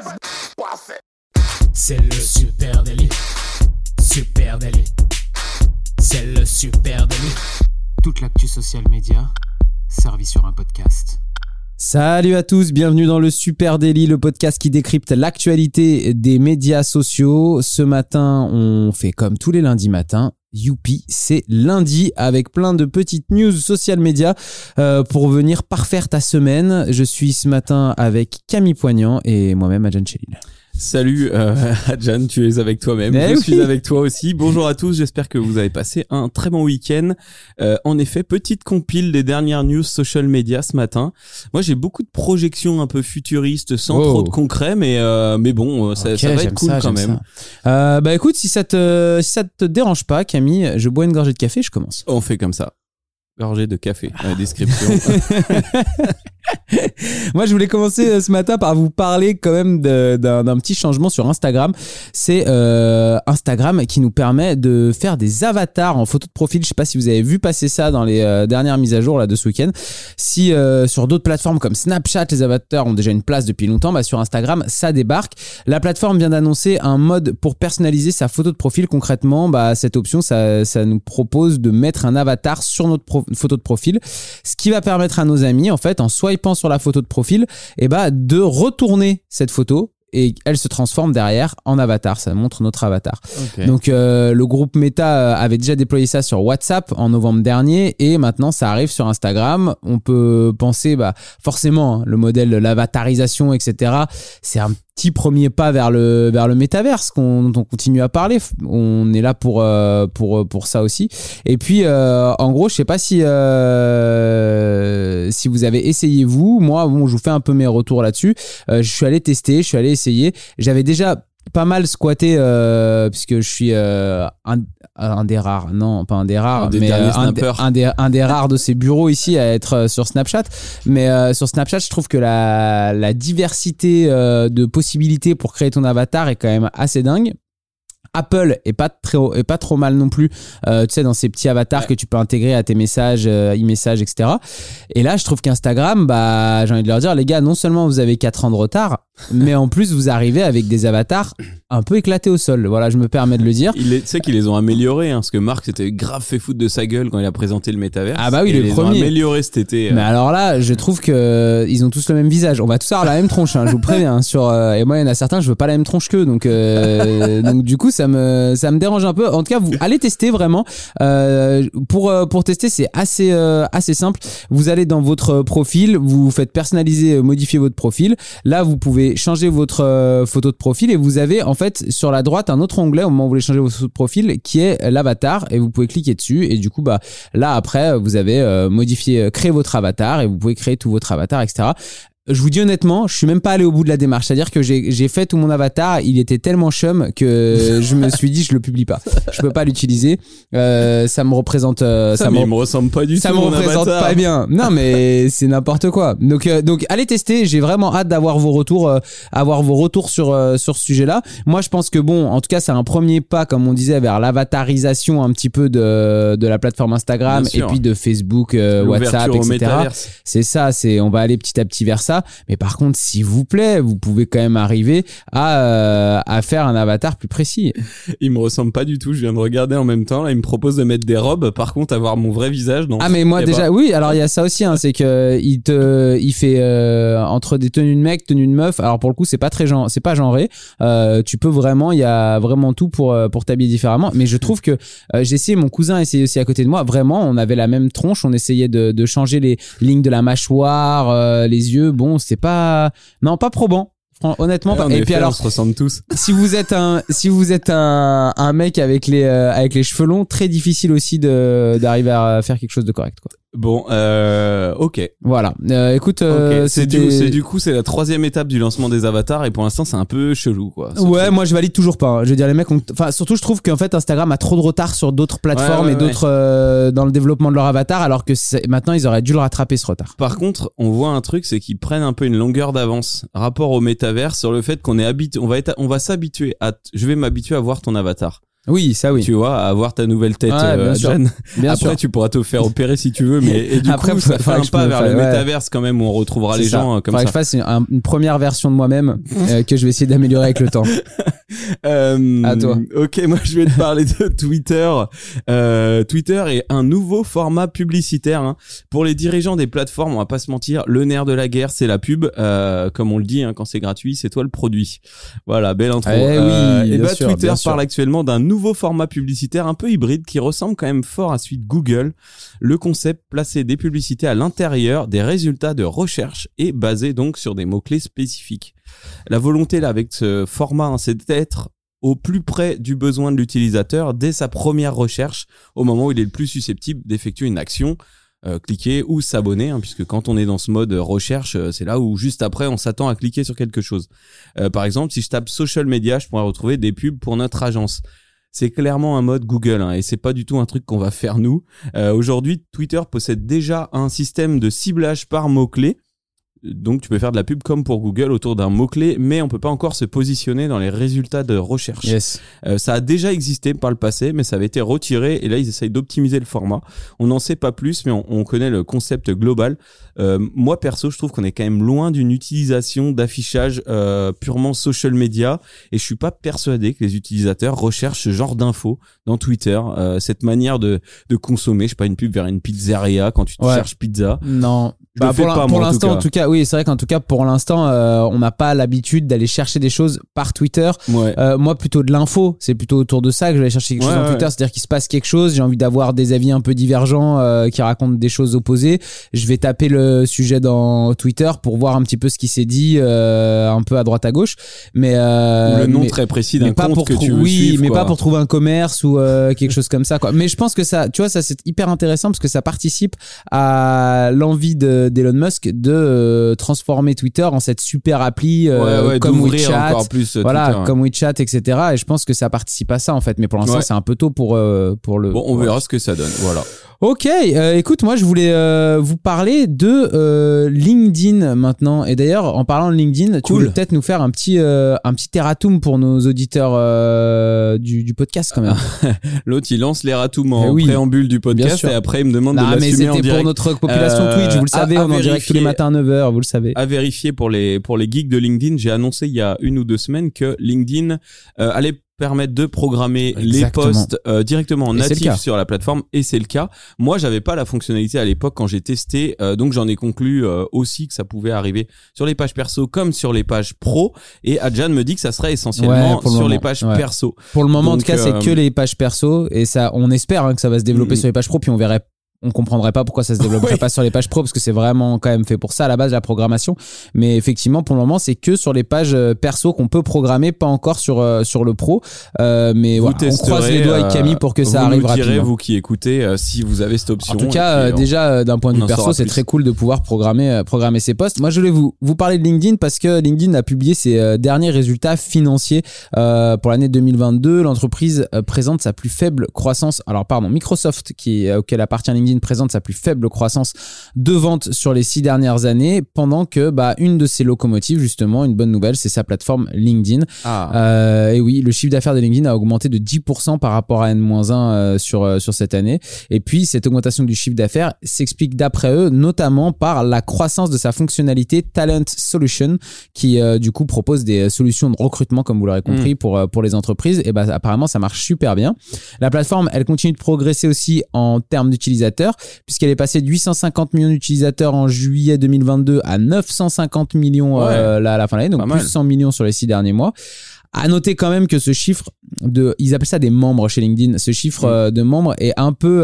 C'est le super délit. Super délit. C'est le super délit. Toute l'actu social média servie sur un podcast. Salut à tous, bienvenue dans le Super Daily, le podcast qui décrypte l'actualité des médias sociaux. Ce matin, on fait comme tous les lundis matins. Youpi, c'est lundi avec plein de petites news social media pour venir parfaire ta semaine. Je suis ce matin avec Camille Poignant et moi-même Adjan Chelil. Salut Adjan, tu es avec toi-même, je suis avec toi aussi. Bonjour à tous, j'espère que vous avez passé un très bon week-end. En effet, petite compile des dernières news social media ce matin. Moi j'ai beaucoup de projections un peu futuristes sans trop de concret, mais bon, ça va être cool quand même. Bah écoute, si ça te dérange pas Camille, je bois une gorgée de café, je commence. On fait comme ça. Gorgée de café, la description. Moi, je voulais commencer ce matin par vous parler quand même d'un petit changement sur Instagram. C'est Instagram qui nous permet de faire des avatars en photo de profil. Je sais pas si vous avez vu passer ça dans les dernières mises à jour là de ce week-end. Si sur d'autres plateformes comme Snapchat, les avatars ont déjà une place depuis longtemps, bah sur Instagram, ça débarque. La plateforme vient d'annoncer un mode pour personnaliser sa photo de profil. Concrètement, bah cette option, ça nous propose de mettre un avatar sur notre photo de profil, ce qui va permettre à nos amis, en fait, en swipant sur la photo de profil, de retourner cette photo et elle se transforme derrière en avatar. Ça montre notre avatar. Okay. Donc le groupe Meta avait déjà déployé ça sur WhatsApp en novembre dernier et maintenant ça arrive sur Instagram. On peut penser forcément le modèle de l'avatarisation, etc. C'est un petit premier pas vers le métaverse dont on continue à parler. On est là pour ça aussi. Et puis en gros, je sais pas si vous avez essayé vous. Moi, bon, je vous fais un peu mes retours là-dessus. Je suis allé tester, je suis allé essayer. J'avais déjà pas mal squatté puisque je suis un des rares, non pas un des rares, mais un des rares de ces bureaux ici à être sur Snapchat. Mais sur Snapchat, je trouve que la diversité de possibilités pour créer ton avatar est quand même assez dingue. Apple est pas trop mal non plus, tu sais, dans ces petits avatars que tu peux intégrer à tes messages, e-messages, etc. Et là, je trouve qu'Instagram, j'ai envie de leur dire, les gars, non seulement vous avez 4 ans de retard, mais en plus, vous arrivez avec des avatars un peu éclatés au sol. Voilà, je me permets de le dire. Tu sais qu'ils les ont améliorés, parce que Mark s'était grave fait foutre de sa gueule quand il a présenté le métaverse. Ah bah oui, le premier. Ils ont amélioré cet été. Mais alors là, je trouve que ils ont tous le même visage. On va tous avoir la même tronche, je vous préviens. Et moi, il y en a certains, je veux pas la même tronche qu'eux. Donc du coup, ça me dérange un peu. En tout cas, vous allez tester vraiment. Pour tester, c'est assez simple. Vous allez dans votre profil, vous faites personnaliser, modifier votre profil. Là, vous pouvez changer votre photo de profil et vous avez en fait sur la droite un autre onglet au moment où vous voulez changer votre photo de profil qui est l'avatar et vous pouvez cliquer dessus et du coup là après vous avez créé votre avatar et vous pouvez créer tout votre avatar, etc. Je vous dis honnêtement, je suis même pas allé au bout de la démarche. C'est-à-dire que j'ai fait tout mon avatar, il était tellement chum que je me suis dit je le publie pas. Je peux pas l'utiliser. Ça me représente. Il me ressemble pas du tout. Ça me représente pas bien. Non mais c'est n'importe quoi. Donc allez tester. J'ai vraiment hâte d'avoir vos retours, sur ce sujet-là. Moi je pense que en tout cas c'est un premier pas comme on disait vers l'avatarisation un petit peu de la plateforme Instagram et puis de Facebook, WhatsApp, etc. C'est ça. On va aller petit à petit vers ça. Mais par contre, s'il vous plaît, vous pouvez quand même arriver à faire un avatar plus précis. Il me ressemble pas du tout. Je viens de regarder en même temps. Là, il me propose de mettre des robes. Par contre, avoir mon vrai visage. Non. Ah mais moi déjà, oui. Alors il y a ça aussi. C'est que il fait entre des tenues de mec, tenues de meuf. Alors pour le coup, c'est pas genré. Tu peux vraiment, il y a vraiment tout pour t'habiller différemment. Mais je trouve que j'ai essayé. Mon cousin a essayé aussi à côté de moi. Vraiment, on avait la même tronche. On essayait de changer les lignes de la mâchoire, les yeux. Bon, c'est pas probant. Honnêtement, et puis alors, on se ressemble tous. Si vous êtes un mec avec les cheveux longs, très difficile aussi d'arriver à faire quelque chose de correct, quoi. Bon, ok. Voilà. Écoute, c'est la 3e étape du lancement des avatars et pour l'instant c'est un peu chelou, quoi. Ouais, moi je valide toujours pas. Je veux dire, les mecs surtout je trouve qu'en fait Instagram a trop de retard sur d'autres plateformes d'autres dans le développement de leur avatar, alors que maintenant ils auraient dû le rattraper, ce retard. Par contre, on voit un truc, c'est qu'ils prennent un peu une longueur d'avance rapport au métaverse sur le fait qu'on est habitué, on va s'habituer je vais m'habituer à voir ton avatar. Oui, ça oui. Tu vois, à avoir ta nouvelle tête, bien sûr. John. Bien Après, sûr. tu pourras te faire opérer si tu veux, mais et du Après, coup, ça fait un pas vers le ouais. métaverse quand même où on retrouvera C'est les ça. gens comme Faudrait ça. que je fasse une première version de moi-même que je vais essayer d'améliorer avec le temps. À toi. Ok, moi je vais te parler de Twitter. Twitter est un nouveau format publicitaire hein. Pour les dirigeants des plateformes. On va pas se mentir, le nerf de la guerre, c'est la pub. Comme on le dit, hein, quand c'est gratuit, c'est toi le produit. Voilà, belle intro. Et bah Twitter parle actuellement d'un nouveau format publicitaire un peu hybride qui ressemble quand même fort à celui de Google. Le concept, placer des publicités à l'intérieur des résultats de recherche et basé donc sur des mots-clés spécifiques. La volonté là avec ce format, hein, c'est d'être au plus près du besoin de l'utilisateur dès sa première recherche, au moment où il est le plus susceptible d'effectuer une action, cliquer ou s'abonner, hein, puisque quand on est dans ce mode recherche, c'est là où juste après on s'attend à cliquer sur quelque chose. Par exemple, si je tape social media, je pourrais retrouver des pubs pour notre agence. C'est clairement un mode Google hein, et c'est pas du tout un truc qu'on va faire nous. Aujourd'hui, Twitter possède déjà un système de ciblage par mots-clés. Donc tu peux faire de la pub comme pour Google autour d'un mot-clé, mais on peut pas encore se positionner dans les résultats de recherche. Yes. Ça a déjà existé par le passé, mais ça avait été retiré et là ils essayent d'optimiser le format. On n'en sait pas plus, mais on connaît le concept global. Moi perso, je trouve qu'on est quand même loin d'une utilisation d'affichage purement social media et je suis pas persuadé que les utilisateurs recherchent ce genre d'infos dans Twitter. Cette manière de consommer, je sais pas, une pub vers une pizzeria quand tu te cherches pizza. Non. Bah, pour l'instant, en tout cas, oui, c'est vrai qu'en tout cas, pour l'instant, on n'a pas l'habitude d'aller chercher des choses par Twitter. Ouais. Moi, plutôt de l'info. C'est plutôt autour de ça que je vais aller chercher quelque chose dans Twitter. C'est-à-dire qu'il se passe quelque chose. J'ai envie d'avoir des avis un peu divergents qui racontent des choses opposées. Je vais taper le sujet dans Twitter pour voir un petit peu ce qui s'est dit un peu à droite à gauche. Mais le nom très précis d'un compte que tu veux suivre. Mais pas pour trouver un commerce ou quelque chose comme ça, quoi. Mais je pense que ça, tu vois, ça c'est hyper intéressant parce que ça participe à l'envie d'Elon Musk de transformer Twitter en cette super appli comme WeChat, encore plus voilà, Twitter, comme WeChat, etc. Et je pense que ça participe à ça en fait. Mais pour l'instant, c'est un peu tôt pour le. Bon, on verra ce que ça donne. Voilà. Ok, écoute, moi je voulais vous parler de LinkedIn maintenant. Et d'ailleurs, en parlant de LinkedIn, tu voulais peut-être nous faire un petit erratum pour nos auditeurs du podcast quand même. L'autre, il lance l'erratum en préambule du podcast et après il me demande de l'assumer en direct. Mais c'était pour notre population Twitch, vous le savez, on est en direct tous les matins à 9h, vous le savez. À vérifier pour les geeks de LinkedIn, j'ai annoncé il y a 1 ou 2 semaines que LinkedIn allait permettre de programmer les posts directement en natif sur la plateforme et c'est le cas. Moi, j'avais pas la fonctionnalité à l'époque quand j'ai testé, donc j'en ai conclu aussi que ça pouvait arriver sur les pages perso comme sur les pages pro. Et Adjan me dit que ça serait essentiellement sur les pages perso. Pour le moment, donc, en tout cas, c'est que les pages perso et ça, on espère que ça va se développer sur les pages pro, puis on verrait. On comprendrait pas pourquoi ça se développerait pas sur les pages pro parce que c'est vraiment quand même fait pour ça à la base la programmation, mais effectivement pour le moment c'est que sur les pages perso qu'on peut programmer, pas encore sur le pro, mais voilà, on croise les doigts avec Camille pour que ça arrive rapidement. Vous direz, vous qui écoutez, si vous avez cette option. En tout cas déjà d'un point de vue perso c'est très cool de pouvoir programmer ces posts. Moi je voulais vous parler de LinkedIn parce que LinkedIn a publié ses derniers résultats financiers pour l'année 2022. L'entreprise présente sa plus faible croissance, Microsoft auquel appartient LinkedIn présente sa plus faible croissance de vente sur les 6 dernières années, pendant que une de ses locomotives, justement, une bonne nouvelle, c'est sa plateforme LinkedIn. Et oui, le chiffre d'affaires de LinkedIn a augmenté de 10% par rapport à N-1 sur cette année. Et puis, cette augmentation du chiffre d'affaires s'explique d'après eux, notamment par la croissance de sa fonctionnalité Talent Solution, qui du coup propose des solutions de recrutement, comme vous l'aurez compris, pour les entreprises. Et apparemment, ça marche super bien. La plateforme, elle continue de progresser aussi en termes d'utilisateurs, puisqu'elle est passée de 850 millions d'utilisateurs en juillet 2022 à 950 millions à la fin de l'année, donc plus 100 millions sur les 6 derniers mois. À noter quand même que ce chiffre ils appellent ça des membres chez LinkedIn, ce chiffre de membres est un peu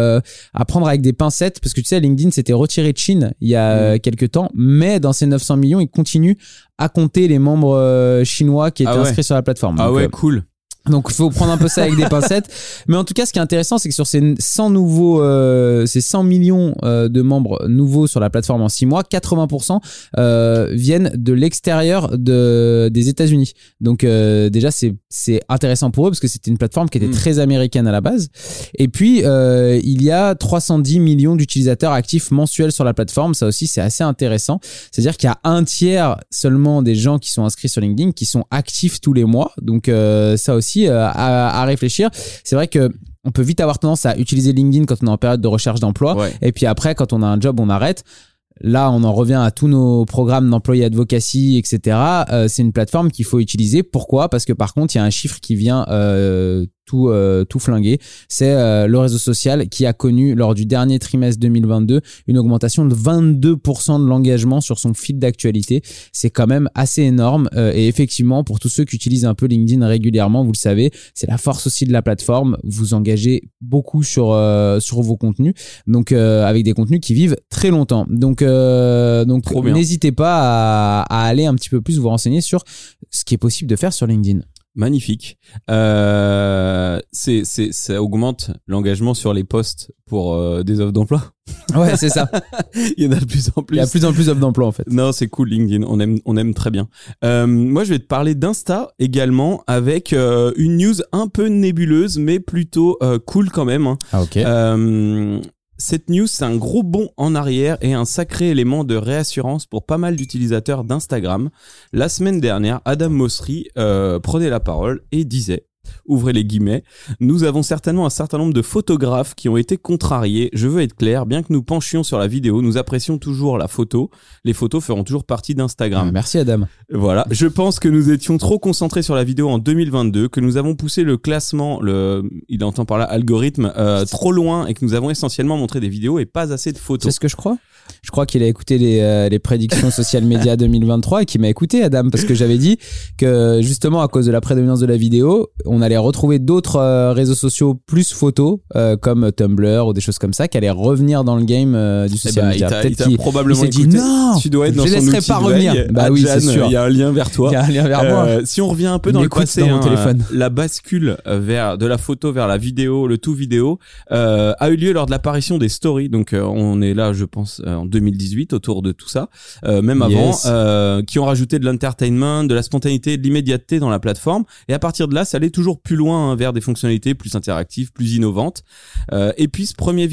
à prendre avec des pincettes, parce que tu sais, LinkedIn s'était retiré de Chine il y a quelques temps, mais dans ces 900 millions, ils continuent à compter les membres chinois qui étaient inscrits sur la plateforme. Donc, cool. Donc il faut prendre un peu ça avec des pincettes, mais en tout cas ce qui est intéressant c'est que sur ces 100 millions de membres nouveaux sur la plateforme en 6 mois, 80% viennent de l'extérieur des États-Unis. Donc déjà c'est intéressant pour eux parce que c'était une plateforme qui était très américaine à la base. Et puis il y a 310 millions d'utilisateurs actifs mensuels sur la plateforme. Ça aussi c'est assez intéressant. C'est-à-dire qu'il y a 1/3 seulement des gens qui sont inscrits sur LinkedIn qui sont actifs tous les mois. Donc ça aussi aussi à réfléchir. C'est vrai que on peut vite avoir tendance à utiliser LinkedIn quand on est en période de recherche d'emploi. Ouais. Et puis après, quand on a un job, on arrête. Là, on en revient à tous nos programmes d'employé advocacy, etc. C'est une plateforme qu'il faut utiliser. Pourquoi ? Parce que par contre, il y a un chiffre qui vient tout flinguer. C'est le réseau social qui a connu lors du dernier trimestre 2022 une augmentation de 22% de l'engagement sur son fil d'actualité. C'est quand même assez énorme. Et effectivement, pour tous ceux qui utilisent un peu LinkedIn régulièrement, vous le savez, c'est la force aussi de la plateforme. Vous engagez beaucoup sur vos contenus, donc avec des contenus qui vivent très longtemps. Donc n'hésitez pas à aller un petit peu plus vous renseigner sur ce qui est possible de faire sur LinkedIn. Magnifique. Ça augmente l'engagement sur les posts pour des offres d'emploi. Ouais, c'est ça. Il y en a de plus en plus. Il y a de plus en plus d'offres d'emploi en fait. Non, c'est cool LinkedIn. On aime très bien. Moi, je vais te parler d'Insta également avec une news un peu nébuleuse, mais plutôt cool quand même. Ah ok. Cette news, c'est un gros bond en arrière et un sacré élément de réassurance pour pas mal d'utilisateurs d'Instagram. La semaine dernière, Adam Mosseri prenait la parole et disait, ouvrez les guillemets, nous avons certainement un certain nombre de photographes qui ont été contrariés. Je veux être clair, bien que nous penchions sur la vidéo, nous apprécions toujours la photo. Les photos feront toujours partie d'Instagram. Merci Adam. Voilà, je pense que nous étions trop concentrés sur la vidéo en 2022, que nous avons poussé le classement, il entend par là algorithme, trop loin et que nous avons essentiellement montré des vidéos et pas assez de photos. C'est ce que je crois. Je crois qu'il a écouté les prédictions social media 2023 et qu'il m'a écouté, Adam, parce que j'avais dit que justement à cause de la prédominance de la vidéo, on allait retrouver d'autres réseaux sociaux plus photos comme Tumblr ou des choses comme ça qui allaient revenir dans le game du social media. Il t'a probablement écouté. Dit, non, tu dois être dans je son laisserai outil pas revenir. Bah oui, c'est sûr. Il y a un lien vers toi. Il y a un lien vers moi. Si on revient un peu dans le passé, la bascule de la photo vers la vidéo, le tout vidéo, a eu lieu lors de l'apparition des stories. Donc on est là, je pense, en 2018 autour de tout ça, même avant, qui ont rajouté de l'entertainment, de la spontanéité, de l'immédiateté dans la plateforme. Et à partir de là, ça allait toujours plus loin vers des fonctionnalités plus interactives, plus innovantes. Et puis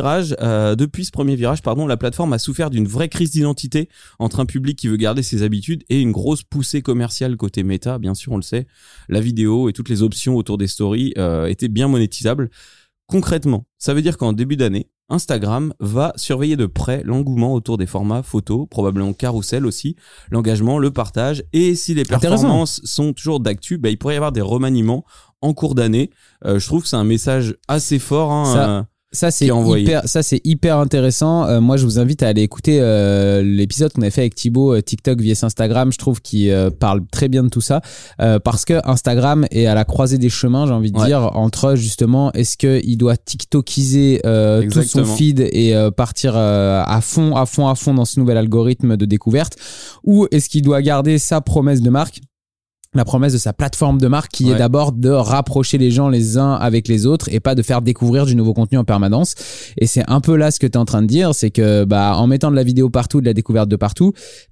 depuis ce premier virage, la plateforme a souffert d'une vraie crise d'identité entre un public qui veut garder ses habitudes et une grosse poussée commerciale côté méta. Bien sûr, on le sait, la vidéo et toutes les options autour des stories étaient bien monétisables. Concrètement, ça veut dire qu'en début d'année, Instagram va surveiller de près l'engouement autour des formats photos, probablement carousel aussi, l'engagement, le partage, et si les performances sont toujours d'actu, il pourrait y avoir des remaniements en cours d'année. Je trouve que c'est un message assez fort. Ça c'est hyper intéressant. Moi je vous invite à aller écouter l'épisode qu'on a fait avec Thibaut, TikTok vs Instagram. Je trouve qu'il parle très bien de tout ça parce que Instagram est à la croisée des chemins, j'ai envie de dire, entre justement est-ce qu'il doit TikTokiser tout son feed et partir à fond dans ce nouvel algorithme de découverte, ou est-ce qu'il doit garder sa promesse de marque, la promesse de sa plateforme de marque qui est d'abord de rapprocher les gens les uns avec les autres et pas de faire découvrir du nouveau contenu en permanence. Et c'est un peu là ce que tu es en train de dire, c'est que en mettant de la vidéo partout, de la découverte de partout,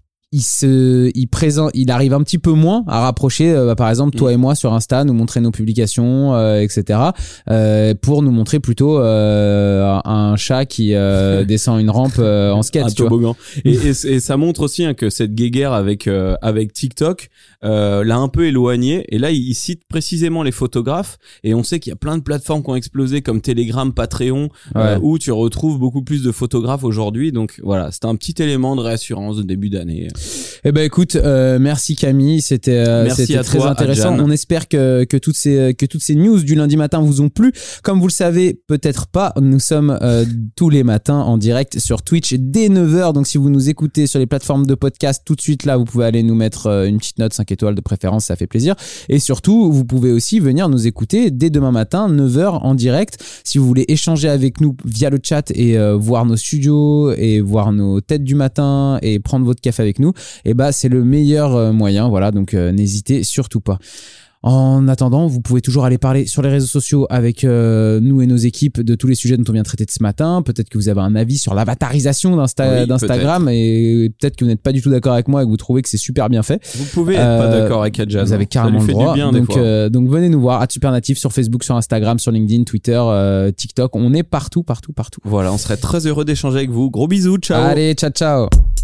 il arrive un petit peu moins à rapprocher par exemple toi et moi sur Insta, nous montrer nos publications etc. Pour nous montrer plutôt un chat qui descend une rampe en skate, tu vois. Et ça montre aussi que cette guéguerre avec TikTok l'a un peu éloigné, et là il cite précisément les photographes, et on sait qu'il y a plein de plateformes qui ont explosé comme Telegram, Patreon, où tu retrouves beaucoup plus de photographes aujourd'hui. Donc voilà, c'était un petit élément de réassurance de début d'année. Eh ben écoute, merci Camille, c'était très intéressant. Adjan. On espère que toutes ces news du lundi matin vous ont plu. Comme vous le savez, peut-être pas, nous sommes tous les matins en direct sur Twitch dès 9h. Donc si vous nous écoutez sur les plateformes de podcast, tout de suite là, vous pouvez aller nous mettre une petite note 5 étoiles de préférence, ça fait plaisir. Et surtout, vous pouvez aussi venir nous écouter dès demain matin 9h en direct. Si vous voulez échanger avec nous via le chat et voir nos studios et voir nos têtes du matin et prendre votre café avec nous, c'est le meilleur moyen, voilà, donc n'hésitez surtout pas. En attendant, vous pouvez toujours aller parler sur les réseaux sociaux avec nous et nos équipes de tous les sujets dont on vient de traiter ce matin. Peut-être que vous avez un avis sur l'avatarisation d'Instagram, et peut-être que vous n'êtes pas du tout d'accord avec moi et que vous trouvez que c'est super bien fait. Vous pouvez être pas d'accord avec Adjan. Vous avez carrément le droit. Donc venez nous voir à @supernatif sur Facebook, sur Instagram, sur LinkedIn, Twitter, TikTok. On est partout. Voilà, on serait très heureux d'échanger avec vous. Gros bisous, ciao. Allez, ciao.